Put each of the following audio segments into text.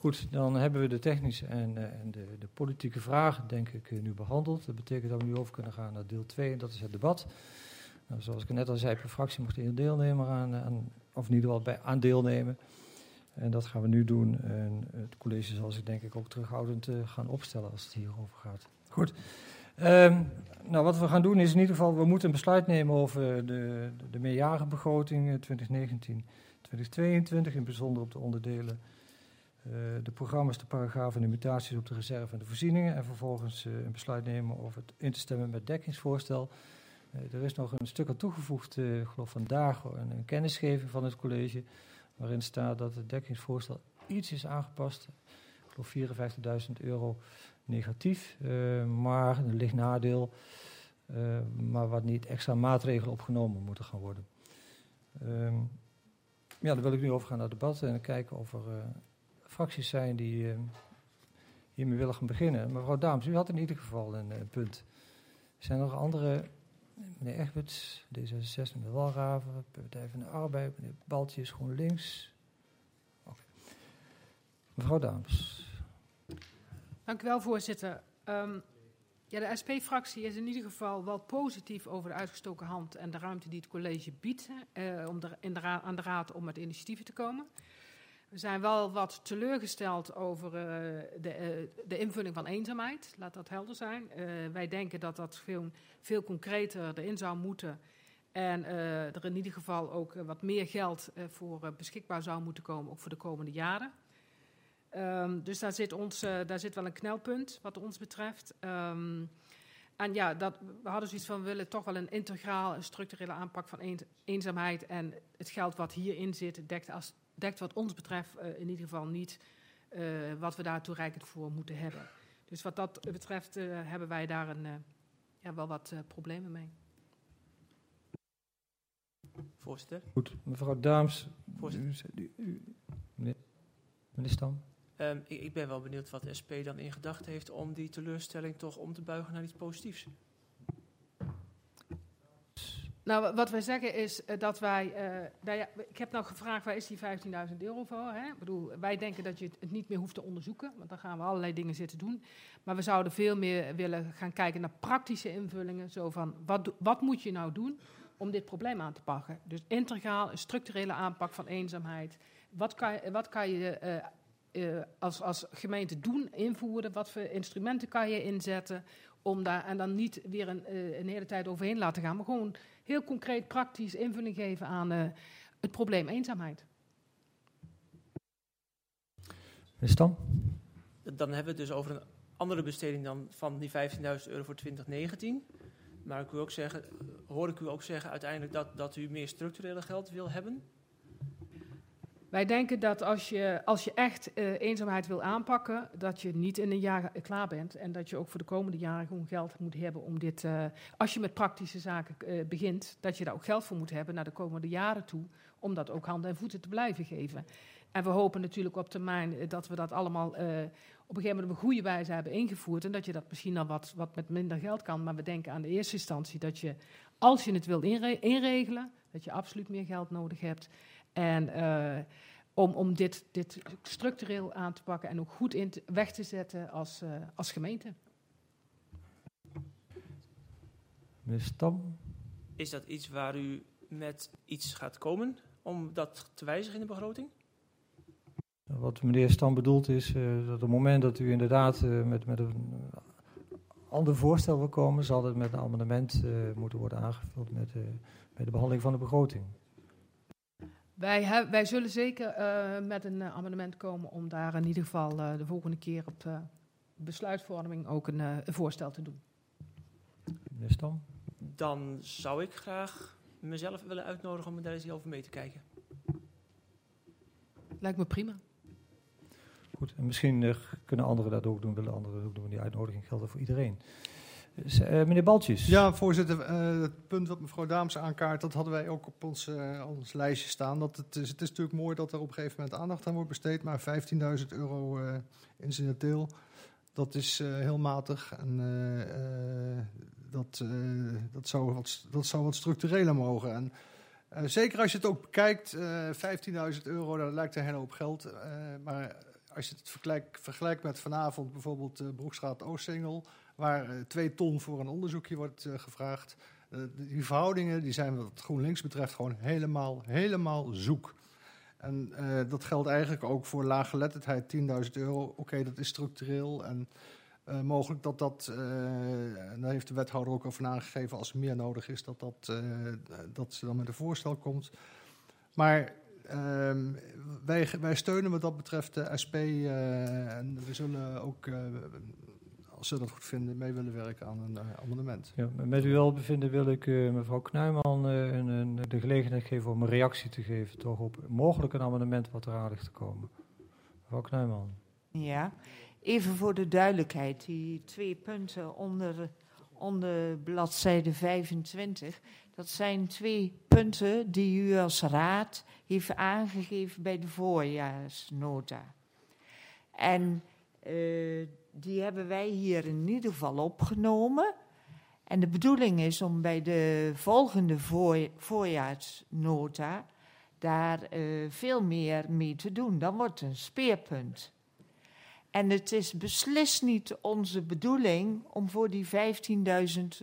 Goed, dan hebben we de technische en de politieke vragen, denk ik, nu behandeld. Dat betekent dat we nu over kunnen gaan naar deel 2, en dat is het debat. Nou, zoals ik net al zei, per fractie mocht één deelnemer of in ieder geval aan deelnemen. En dat gaan we nu doen. En het college zal zich denk ik ook terughoudend gaan opstellen als het hierover gaat. Goed. Nou, wat we gaan doen is in ieder geval, we moeten een besluit nemen over de meerjarige begroting 2019-2022, in het bijzonder op de onderdelen, de programma's, de paragrafen en de mutaties op de reserve en de voorzieningen. En vervolgens een besluit nemen over het in te stemmen met het dekkingsvoorstel. Er is nog een stuk aan toegevoegd, ik geloof vandaag, een kennisgeving van het college, waarin staat dat het dekkingsvoorstel iets is aangepast. Ik geloof €54.000 negatief, maar een licht nadeel, maar wat niet extra maatregelen opgenomen moeten gaan worden. Ja, dan wil ik nu overgaan naar het debat en kijken of er fracties zijn die hiermee willen gaan beginnen. Mevrouw Daams, u had in ieder geval een punt. Zijn er nog andere? Meneer Egberts, D66, meneer Walraven, Partij van de Arbeid, meneer Baltjes, GroenLinks. Okay. Mevrouw Daams. Dank u wel, voorzitter. De SP-fractie is in ieder geval wel positief over de uitgestoken hand en de ruimte die het college biedt aan de raad om met initiatieven te komen. We zijn wel wat teleurgesteld over de invulling van eenzaamheid. Laat dat helder zijn. Wij denken dat dat veel concreter erin zou moeten. En er in ieder geval ook wat meer geld voor beschikbaar zou moeten komen, ook voor de komende jaren. Dus daar zit wel een knelpunt wat ons betreft. En ja, we hadden zoiets van, we willen toch wel een integraal, een structurele aanpak van eenzaamheid. En het geld wat hierin zit, dekt wat ons betreft in ieder geval niet wat we daar toereikend voor moeten hebben. Dus wat dat betreft hebben wij daar wel wat problemen mee. Voorzitter. Goed, mevrouw Daams. Voorzitter. Meneer Stam. Ik ben wel benieuwd wat de SP dan in gedachten heeft om die teleurstelling toch om te buigen naar iets positiefs. Nou, wat wij zeggen is dat wij... ik heb nou gevraagd, waar is die €15.000 voor? Hè? Ik bedoel, wij denken dat je het niet meer hoeft te onderzoeken, want dan gaan we allerlei dingen zitten doen. Maar we zouden veel meer willen gaan kijken naar praktische invullingen. Zo van, wat moet je nou doen om dit probleem aan te pakken? Dus integraal, een structurele aanpak van eenzaamheid. Wat kan je als gemeente doen, invoeren? Wat voor instrumenten kan je inzetten om daar, en dan niet weer een hele tijd overheen laten gaan, maar gewoon heel concreet, praktisch invulling geven aan het probleem eenzaamheid. Meneer Stam? Dan hebben we het dus over een andere besteding dan van die €15.000 voor 2019. Maar hoor ik u ook zeggen uiteindelijk dat u meer structurele geld wil hebben? Wij denken dat als je echt eenzaamheid wil aanpakken, dat je niet in een jaar klaar bent. En dat je ook voor de komende jaren gewoon geld moet hebben om dit... als je met praktische zaken begint, dat je daar ook geld voor moet hebben naar de komende jaren toe, om dat ook handen en voeten te blijven geven. En we hopen natuurlijk op termijn dat we dat allemaal op een gegeven moment op een goede wijze hebben ingevoerd. En dat je dat misschien al wat met minder geld kan. Maar we denken aan de eerste instantie dat je, als je het wilt inregelen, dat je absoluut meer geld nodig hebt. En om dit structureel aan te pakken en ook goed weg te zetten als gemeente. Meneer Stam? Is dat iets waar u met iets gaat komen om dat te wijzigen in de begroting? Wat meneer Stam bedoelt is dat op het moment dat u inderdaad met een ander voorstel wil komen, zal het met een amendement moeten worden aangevuld met de behandeling van de begroting. Wij zullen zeker met een amendement komen om daar in ieder geval de volgende keer op de besluitvorming ook een voorstel te doen. Meneer Stam? Dan zou ik graag mezelf willen uitnodigen om daar eens over mee te kijken. Lijkt me prima. Goed, en misschien kunnen anderen dat ook doen, willen anderen dat ook doen. Die uitnodiging geldt voor iedereen. Meneer Baltjes. Ja, voorzitter, het punt wat mevrouw Daams aankaart, dat hadden wij ook op ons lijstje staan. Het is natuurlijk mooi dat er op een gegeven moment aandacht aan wordt besteed, maar €15.000 incidenteel, dat is heel matig. En dat zou wat structureler mogen. En zeker als je het ook bekijkt, €15.000, dat lijkt een hele hoop geld. Maar als je het vergelijkt met vanavond bijvoorbeeld Broekstraat Oostsingel, waar 2 ton voor een onderzoekje wordt gevraagd. Die verhoudingen die zijn wat GroenLinks betreft gewoon helemaal zoek. En dat geldt eigenlijk ook voor laaggeletterdheid, €10.000. Oké, dat is structureel en mogelijk dat en daar heeft de wethouder ook over aangegeven, als er meer nodig is, dat ze dan met een voorstel komt. Maar wij steunen wat dat betreft de SP en we zullen ook, als ze dat goed vinden, mee willen werken aan een amendement. Ja, met uw welbevinden wil ik mevrouw Knuijman de gelegenheid geven om een reactie te geven toch op mogelijk een amendement wat eraan ligt te komen. Mevrouw Knuijman. Ja, even voor de duidelijkheid, die 2 punten onder bladzijde 25, dat zijn 2 punten die u als raad heeft aangegeven bij de voorjaarsnota. En die hebben wij hier in ieder geval opgenomen. En de bedoeling is om bij de volgende voorjaarsnota daar veel meer mee te doen. Dan wordt het een speerpunt. En het is beslist niet onze bedoeling om voor die €15.000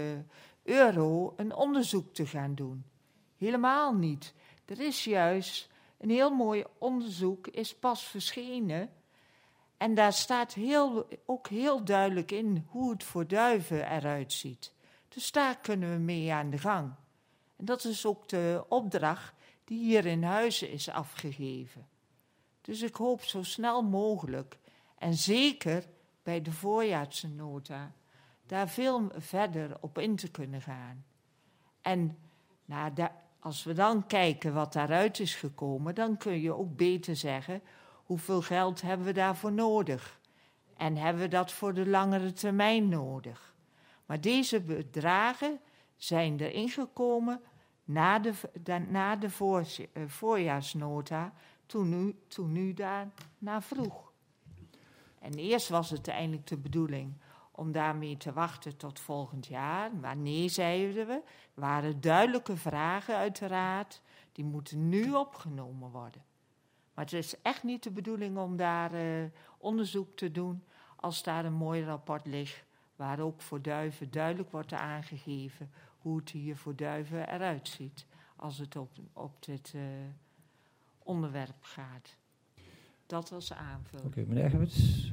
een onderzoek te gaan doen. Helemaal niet. Er is juist een heel mooi onderzoek, is pas verschenen. En daar staat ook heel duidelijk in hoe het voor duiven eruit ziet. Dus daar kunnen we mee aan de gang. En dat is ook de opdracht die hier in Huizen is afgegeven. Dus ik hoop zo snel mogelijk, en zeker bij de voorjaarsnota, daar veel verder op in te kunnen gaan. En als we dan kijken wat daaruit is gekomen, dan kun je ook beter zeggen, hoeveel geld hebben we daarvoor nodig? En hebben we dat voor de langere termijn nodig? Maar deze bedragen zijn erin gekomen na de voorjaarsnota, toen u daar naar vroeg. En eerst was het eigenlijk de bedoeling om daarmee te wachten tot volgend jaar. Maar nee, zeiden we, waren duidelijke vragen uiteraard, die moeten nu opgenomen worden. Maar het is echt niet de bedoeling om daar onderzoek te doen als daar een mooi rapport ligt, waar ook voor duiven duidelijk wordt aangegeven hoe het hier voor duiven eruit ziet als het op dit onderwerp gaat. Dat was aanvulling. Oké, meneer Eggerts.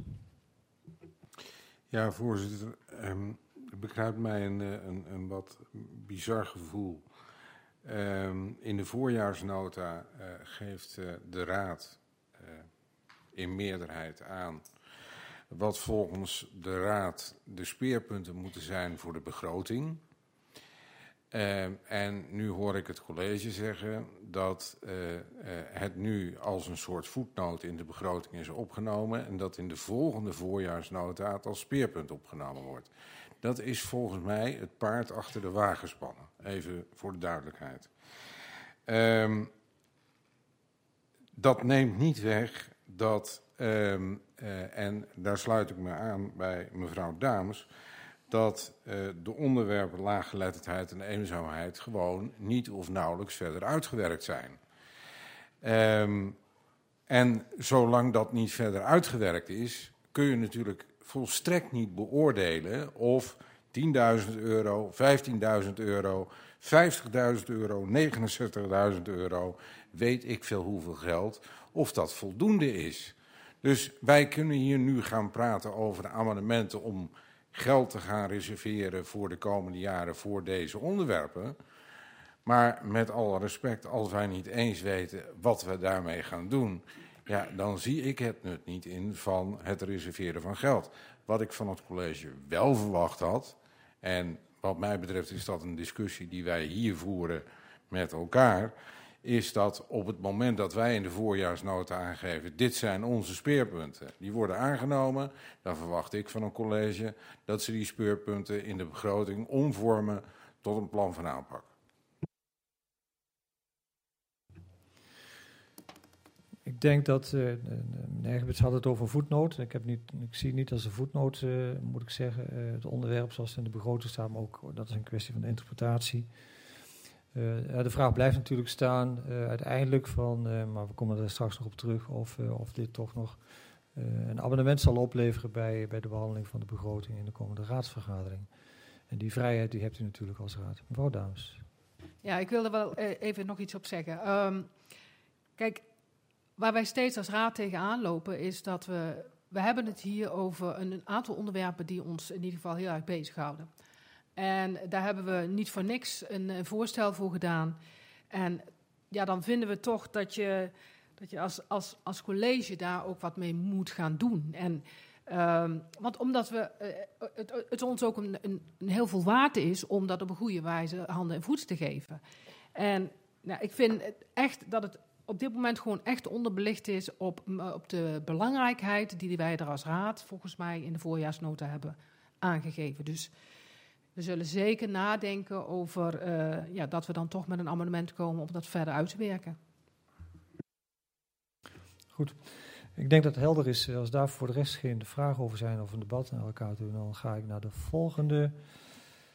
Ja, voorzitter. Er bekruipt mij een wat bizar gevoel. In de voorjaarsnota geeft de Raad in meerderheid aan wat volgens de Raad de speerpunten moeten zijn voor de begroting. En nu hoor ik het college zeggen dat het nu als een soort voetnoot in de begroting is opgenomen en dat in de volgende voorjaarsnota het als speerpunt opgenomen wordt. Dat is volgens mij het paard achter de wagen spannen. Even voor de duidelijkheid. Dat neemt niet weg dat, en daar sluit ik me aan bij mevrouw Dames, dat de onderwerpen laaggeletterdheid en eenzaamheid gewoon niet of nauwelijks verder uitgewerkt zijn. En zolang dat niet verder uitgewerkt is, kun je natuurlijk volstrekt niet beoordelen of €10.000, €15.000, €50.000, €69.000, weet ik veel hoeveel geld, of dat voldoende is. Dus wij kunnen hier nu gaan praten over amendementen om geld te gaan reserveren voor de komende jaren voor deze onderwerpen. Maar met alle respect, als wij niet eens weten wat we daarmee gaan doen, ja, dan zie ik het nut niet in van het reserveren van geld. Wat ik van het college wel verwacht had, en wat mij betreft is dat een discussie die wij hier voeren met elkaar, is dat op het moment dat wij in de voorjaarsnota aangeven, dit zijn onze speerpunten, die worden aangenomen, dan verwacht ik van een college dat ze die speerpunten in de begroting omvormen tot een plan van aanpak. Ik denk dat, meneer Eggerts had het over voetnoot. Ik zie niet als een voetnoot, moet ik zeggen, het onderwerp zoals het in de begroting staat, maar ook dat is een kwestie van interpretatie. De vraag blijft natuurlijk staan uiteindelijk van, maar we komen er straks nog op terug, of dit toch nog een amendement zal opleveren bij de behandeling van de begroting in de komende raadsvergadering. En die vrijheid die hebt u natuurlijk als raad. Mevrouw Dames. Ja, ik wil er wel even nog iets op zeggen. Kijk, waar wij steeds als raad tegenaan lopen is dat we hebben het hier over een aantal onderwerpen die ons in ieder geval heel erg bezighouden. En daar hebben we niet voor niks een voorstel voor gedaan. En ja, dan vinden we toch dat je als college daar ook wat mee moet gaan doen. En, want omdat het ons ook een heel veel waard is om dat op een goede wijze handen en voeten te geven. En nou, ik vind echt dat het op dit moment gewoon echt onderbelicht is op de belangrijkheid die wij er als raad volgens mij in de voorjaarsnota hebben aangegeven. Dus we zullen zeker nadenken over dat we dan toch met een amendement komen om dat verder uit te werken. Goed. Ik denk dat het helder is. Als daar voor de rest geen vragen over zijn of een debat naar elkaar toe, dan ga ik naar de volgende